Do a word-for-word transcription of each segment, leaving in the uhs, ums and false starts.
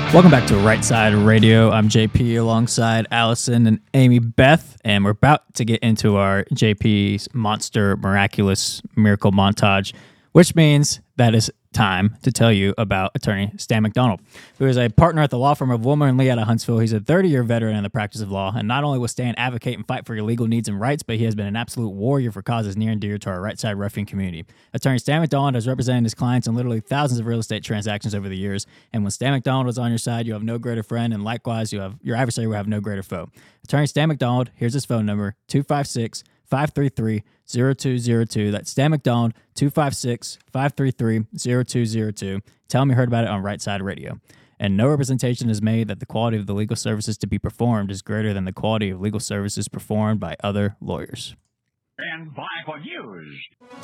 Welcome back to Right Side Radio. I'm J P alongside Allison and Amy Beth, and we're about to get into our J P's Monster Miraculous Miracle Montage, which means that it's time to tell you about attorney Stan McDonald, who is a partner at the law firm of Wilmer and Lee out of Huntsville. He's a thirty-year veteran in the practice of law, and not only will Stan advocate and fight for your legal needs and rights, but he has been an absolute warrior for causes near and dear to our Right Side Ruffian community. Attorney Stan McDonald has represented his clients in literally thousands of real estate transactions over the years, and when Stan McDonald is on your side, you have no greater friend, and likewise, you have your adversary will have no greater foe. Attorney Stan McDonald, here's his phone number, two five six, five three three, zero two zero two. That's Stan McDonald, two five six, five three three, zero two zero two. Tell him you heard about it on Right Side Radio. And no representation is made that the quality of the legal services to be performed is greater than the quality of legal services performed by other lawyers. And buy what used.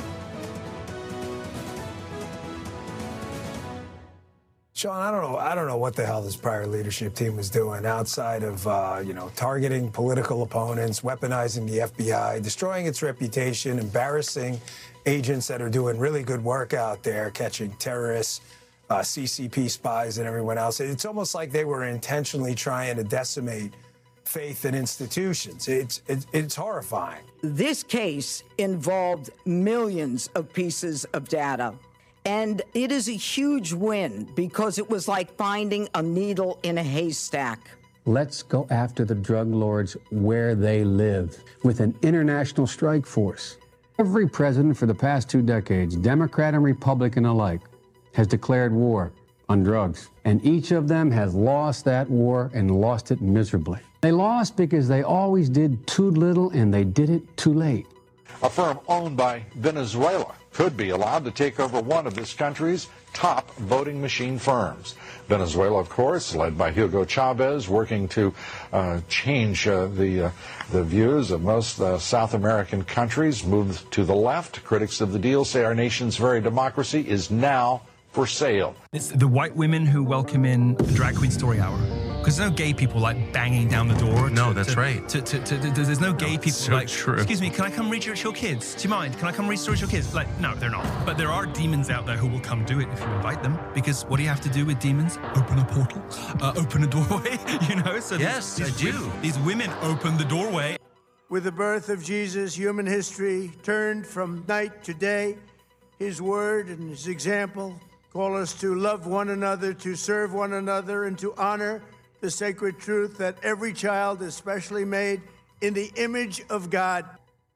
Sean, I don't know. I don't know what the hell this prior leadership team was doing outside of, uh, you know, targeting political opponents, weaponizing the F B I, destroying its reputation, embarrassing agents that are doing really good work out there, catching terrorists, uh, C C P spies, and everyone else. It's almost like they were intentionally trying to decimate faith in institutions. It's it's, it's horrifying. This case involved millions of pieces of data. And it is a huge win because it was like finding a needle in a haystack. Let's go after the drug lords where they live with an international strike force. Every president for the past two decades, Democrat and Republican alike, has declared war on drugs. And each of them has lost that war and lost it miserably. They lost because they always did too little and they did it too late. A firm owned by Venezuela could be allowed to take over one of this country's top voting machine firms. Venezuela, of course, led by Hugo Chavez, working to uh, change uh, the uh, the views of most uh, South American countries, moved to the left. Critics of the deal say our nation's very democracy is now for sale. It's the white women who welcome in the drag queen story hour. Because there's no gay people like banging down the door. No, to, that's to, right. To, to, to, to, there's no gay no, people so like, true. Excuse me, can I come read your, your kids? Do you mind? Can I come read stories to your kids? Like, no, they're not. But there are demons out there who will come do it if you invite them. Because what do you have to do with demons? Open a portal, uh, open a doorway, you know? So yes, these, these I do. Women, these women open the doorway. With the birth of Jesus, human history turned from night to day. His word and his example call us to love one another, to serve one another, and to honor the sacred truth that every child is specially made in the image of God.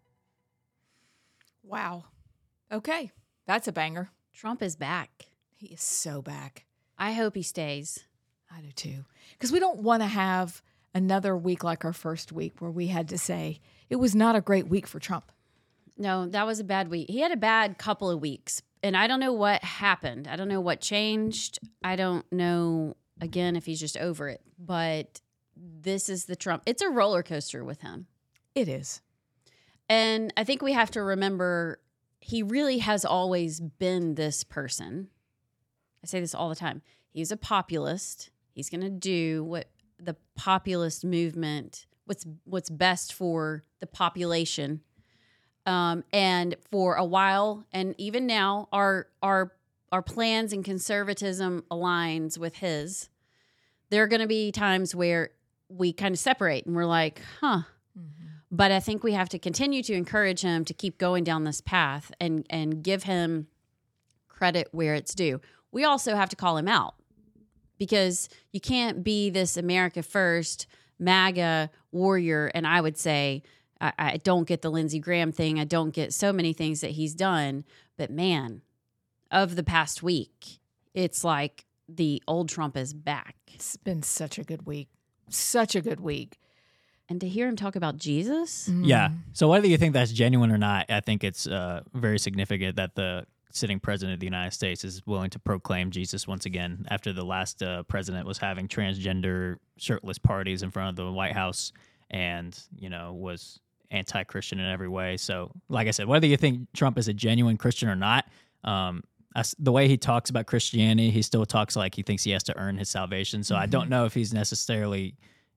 Wow. Okay, that's a banger. Trump is back. He is so back. I hope he stays. I do too. Because we don't want to have another week like our first week where we had to say it was not a great week for Trump. No, that was a bad week. He had a bad couple of weeks. And I don't know what happened. I don't know what changed. I don't know, again, if he's just over it. But this is the Trump. It's a roller coaster with him. It is. And I think we have to remember he really has always been this person. I say this all the time. He's a populist. He's going to do what the populist movement, what's what's best for the population. Um, and for a while, and even now, our our our plans and conservatism aligns with his. There are going to be times where we kind of separate, and we're like, "Huh." Mm-hmm. But I think we have to continue to encourage him to keep going down this path, and and give him credit where it's due. We also have to call him out, because you can't be this America First MAGA warrior, and I would say. I, I don't get the Lindsey Graham thing. I don't get so many things that he's done. But man, of the past week, it's like the old Trump is back. It's been such a good week. Such a good week. And to hear him talk about Jesus? Mm. Yeah. So whether you think that's genuine or not, I think it's uh, very significant that the sitting president of the United States is willing to proclaim Jesus once again after the last uh, president was having transgender shirtless parties in front of the White House and, you know, was anti-Christian in every way. So, like I said, whether you think Trump is a genuine Christian or not, um, the way he talks about Christianity, he still talks like he thinks he has to earn his salvation. So mm-hmm. I don't know if he's necessarily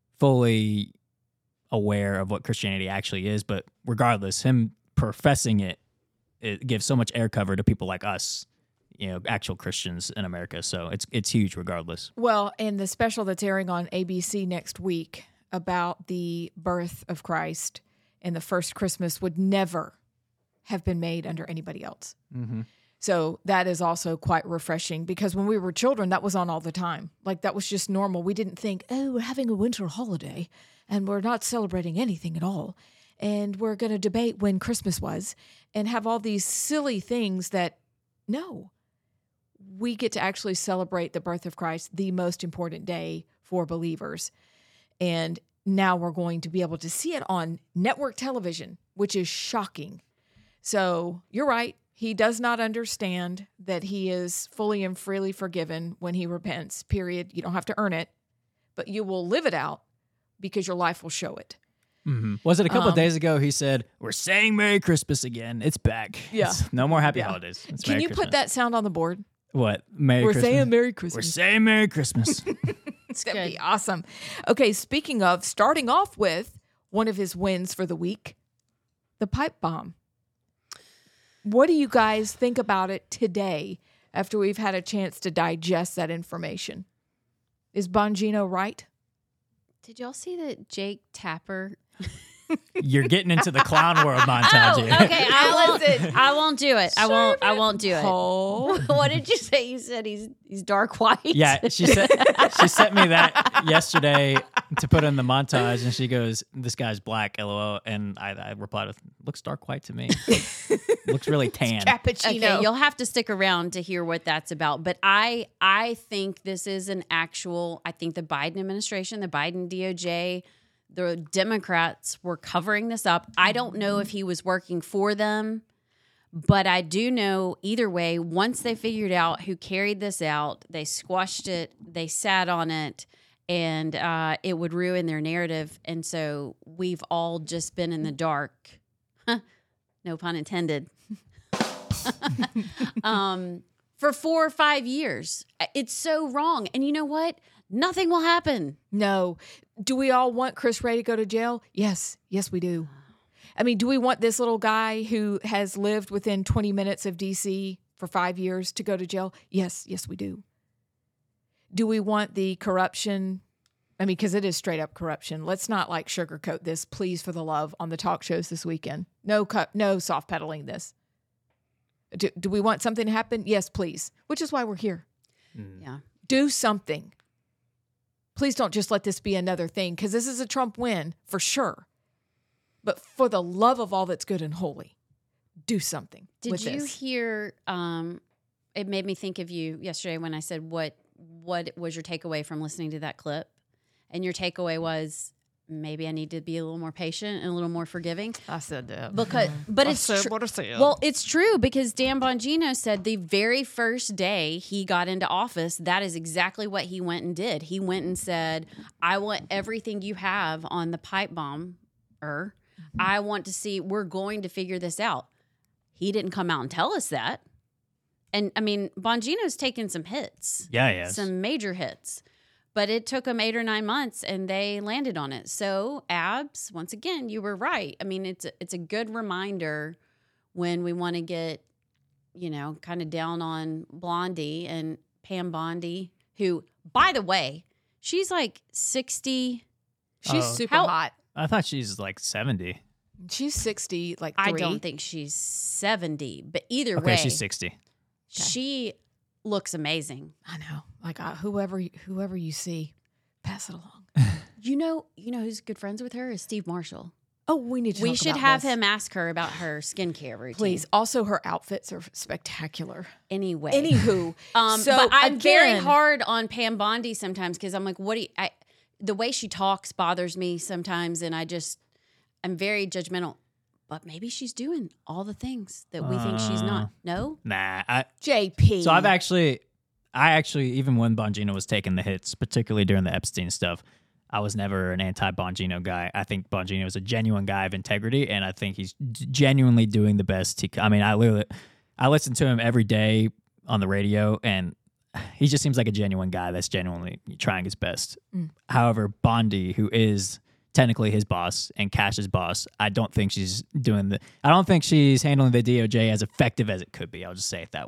fully aware of what Christianity actually is, but regardless, him professing it, it gives so much air cover to people like us, you know, actual Christians in America. So it's it's huge regardless. Well, and the special that's airing on A B C next week about the birth of Christ and the first Christmas would never have been made under anybody else. Mm-hmm. So that is also quite refreshing because when we were children, that was on all the time. Like that was just normal. We didn't think, oh, we're having a winter holiday and we're not celebrating anything at all. And we're going to debate when Christmas was and have all these silly things that, no, we get to actually celebrate the birth of Christ, the most important day for believers. And now we're going to be able to see it on network television, which is shocking. So you're right. He does not understand that he is fully and freely forgiven when he repents, period. You don't have to earn it, but you will live it out because your life will show it. Mm-hmm. Was it a couple Um, of days ago he said, we're saying Merry Christmas again. It's back. Yeah. It's no more happy Yeah. holidays. It's Can Merry you Christmas. put that sound on the board? What? Merry We're Christmas. saying Merry We're Christmas. saying Merry Christmas. It's going to be awesome. Okay, speaking of, starting off with one of his wins for the week, the pipe bomb. What do you guys think about it today after we've had a chance to digest that information? Is Bongino right? Did y'all see that Jake Tapper? You're getting into the clown world montage. Oh, here. okay. I won't. I won't do it. I won't. I won't do it. Oh. What did you say? You said he's he's dark white. Yeah, she said she sent me that yesterday to put in the montage, and she goes, "This guy's black, lol." And I, I replied with, "Looks dark white to me. Looks really tan." Cappuccino. Okay, you'll have to stick around to hear what that's about. But I I think this is an actual. I think the Biden administration, the Biden D O J. The Democrats were covering this up. I don't know if he was working for them, but I do know either way, once they figured out who carried this out, they squashed it, they sat on it, and uh, it would ruin their narrative. And so we've all just been in the dark. No pun intended. um, for four or five years. It's so wrong. And you know what? Nothing will happen. No. Do we all want Chris Wray to go to jail? Yes. Yes, we do. I mean, do we want this little guy who has lived within twenty minutes of D C for five years to go to jail? Yes. Yes, we do. Do we want the corruption? I mean, because it is straight up corruption. Let's not like sugarcoat this, please, for the love, on the talk shows this weekend. No, cu- no soft pedaling this. Do, do we want something to happen? Yes, please. Which is why we're here. Mm. Yeah. Do something. Please don't just let this be another thing, because this is a Trump win for sure. But for the love of all that's good and holy, do something. Did with you this. hear? Um, it made me think of you yesterday when I said, "What? What was your takeaway from listening to that clip?" And your takeaway was, maybe I need to be a little more patient and a little more forgiving. I said that. Because, but I it's said tr- what I said. Well, it's true because Dan Bongino said the very first day he got into office, that is exactly what he went and did. He went and said, "I want everything you have on the pipe bomb, er. I want to see. We're going to figure this out." He didn't come out and tell us that. And I mean, Bongino's taken some hits. Yeah, he has. Some major hits. But it took them eight or nine months, and they landed on it. So, Abs, once again, you were right. I mean, it's a, it's a good reminder when we want to get, you know, kind of down on Blondie and Pam Bondi, who, by the way, she's like sixty. She's Oh. super How- hot. I thought she's like seventy. She's sixty, like I three. don't think she's seventy, but either Okay, way, she's sixty. she looks amazing. I know. Like uh, whoever, whoever you see, pass it along. You know, you know who's good friends with her is Steve Marshall. Oh, we need to. We talk should about have this. him ask her about her skincare routine. Please. Also, her outfits are spectacular. Anyway. Anywho, Um, so but I'm very again- hard on Pam Bondi sometimes because I'm like, what do you, I, the way she talks bothers me sometimes. And I just, I'm very judgmental. But maybe she's doing all the things that we think she's Uh, not. No? Nah, I, J P. So I've actually, I actually, even when Bongino was taking the hits, particularly during the Epstein stuff, I was never an anti-Bongino guy. I think Bongino is a genuine guy of integrity, and I think he's g- genuinely doing the best he can. I mean, I literally, I listen to him every day on the radio, and he just seems like a genuine guy that's genuinely trying his best. Mm. However, Bondi, who is technically his boss and Cash's boss, I don't think she's doing the, I don't think she's handling the D O J as effective as it could be. I'll just say it that way.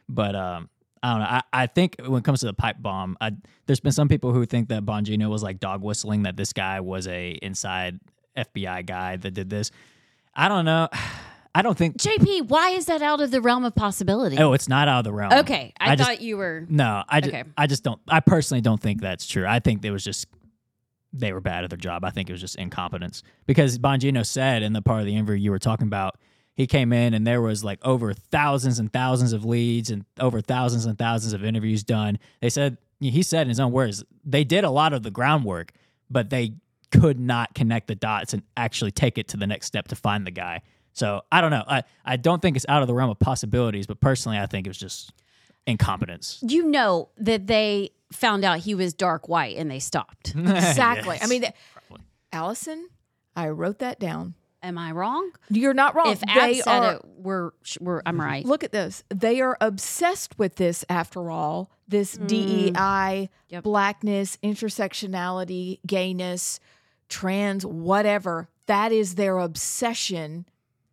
But um, I don't know. I, I think when it comes to the pipe bomb, I, there's been some people who think that Bongino was like dog whistling, that this guy was a inside F B I guy that did this. I don't know. I don't think J P, why is that out of the realm of possibility? Oh, it's not out of the realm. Okay, I, I thought just, you were. No, I just, okay. I just don't. I personally don't think that's true. I think it was just they were bad at their job. I think it was just incompetence, because Bongino said in the part of the interview you were talking about, he came in and there was like over thousands and thousands of leads and over thousands and thousands of interviews done. They said, he said in his own words, they did a lot of the groundwork, but they could not connect the dots and actually take it to the next step to find the guy. So I don't know. I, I don't think it's out of the realm of possibilities, but personally, I think it was just incompetence. You know that they found out he was dark white and they stopped. Exactly. Yes. I mean, th- Allison, I wrote that down. Am I wrong? You're not wrong. If Ab they said are, it, we're, we're, I'm right. Look at this. They are obsessed with this, after all, this Mm. D E I, Yep. blackness, intersectionality, gayness, trans, whatever. That is their obsession.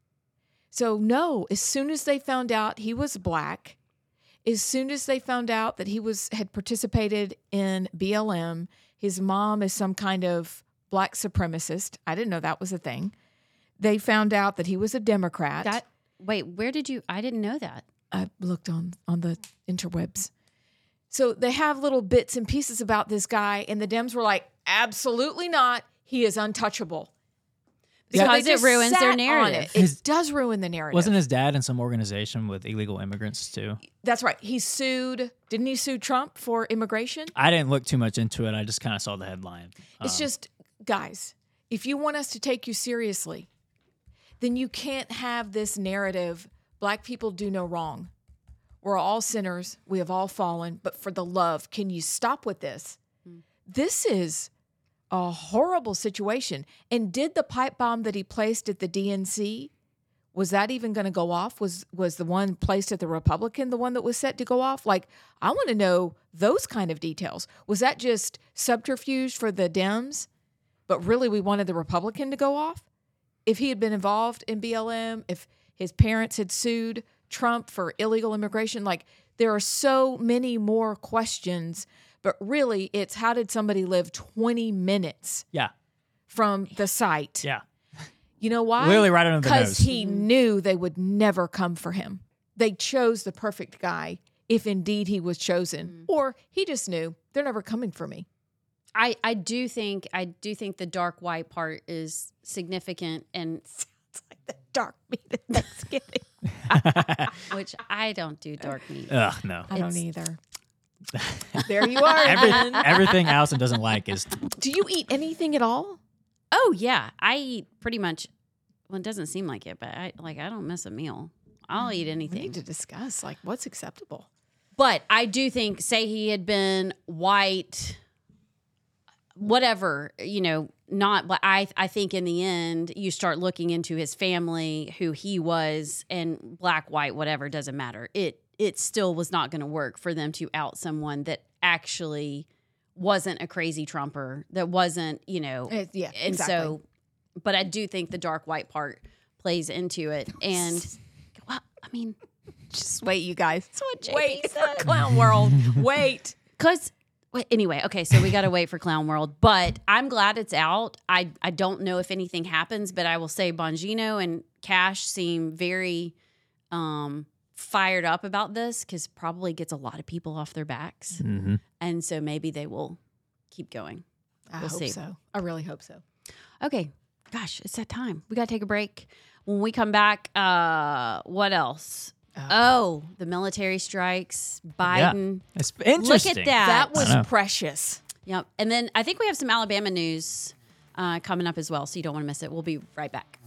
So, no, as soon as they found out he was black, as soon as they found out that he was had participated in B L M, his mom is some kind of black supremacist. I didn't know that was a thing. They found out that he was a Democrat. That, wait, where did you? I didn't know that. I looked on, on the interwebs. So they have little bits and pieces about this guy, and the Dems were like, absolutely not. He is untouchable. So Because they it just ruins their sat on narrative. It. His- it does ruin the narrative. Wasn't his dad in some organization with illegal immigrants too? That's right. He sued. Didn't he sue Trump for immigration? I didn't look too much into it. I just kind of saw the headline. It's Um, just, guys, if you want us to take you seriously, then you can't have this narrative, black people do no wrong. We're all sinners. We have all fallen. But for the love, can you stop with this? Mm. This is a horrible situation. And did the pipe bomb that he placed at the D N C, was that even going to go off? Was was the one placed at the Republican the one that was set to go off? Like, I want to know those kind of details. Was that just subterfuge for the Dems, but really we wanted the Republican to go off? If he had been involved in B L M, if his parents had sued Trump for illegal immigration, like, there are so many more questions. But really, it's how did somebody live twenty minutes yeah, from the site? yeah. You know why? Literally right under the Because nose. he knew they would never come for him. They chose the perfect guy if indeed he was chosen. Mm. Or he just knew they're never coming for me. I, I do think I do think the dark white part is significant, and It's like the dark meat at Thanksgiving. which I don't do dark meat. Ugh, no. I don't It's- either. There you are. Every, again. everything Allison doesn't like is Do you eat anything at all? Oh yeah, I eat pretty much. Well, it doesn't seem like it, but I like I don't miss a meal. I'll eat We anything. need to discuss, like, what's acceptable. But I do think, say he had been white, whatever, you know, not, but I, I think in the end, you start looking into his family, who he was, and black, white, whatever, doesn't matter. It, it still was not going to work for them to out someone that actually wasn't a crazy Trumper, that wasn't, you know, Uh, yeah, and exactly. so, but I do think the dark white part plays into it. And, well, I mean, Just wait, you guys. that's what J P Wait for said. Clown World. Wait. Because anyway, okay, so we got to wait for Clown World, but I'm glad it's out. I I don't know if anything happens, but I will say Bongino and Cash seem very um, fired up about this, because probably gets a lot of people off their backs, Mhm. and so maybe they will keep going. I We'll hope see. so. I really hope so. Okay, gosh, it's that time. We got to take a break. When we come back, uh, what else? Oh, the military strikes, Biden. It's interesting. Look at that. That was I know. precious. Yep. And then I think we have some Alabama news uh, coming up as well, so you don't want to miss it. We'll be right back.